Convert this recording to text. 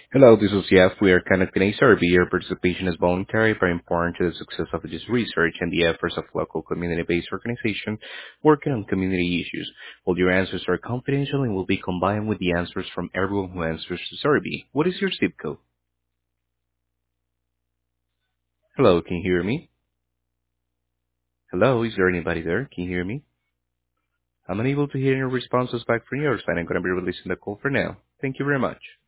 Hello, this is Jeff. We are conducting a survey. Your participation is voluntary but important to the success of this research and the efforts of local community-based organizations working on community issues. All your answers are confidential and will be combined with the answers from everyone who answers the survey. What is your zip code? Hello, can you hear me? Hello, is there anybody there? Can you hear me? I'm unable to hear your responses back from yours, and I'm going to be releasing the call for now. Thank you very much.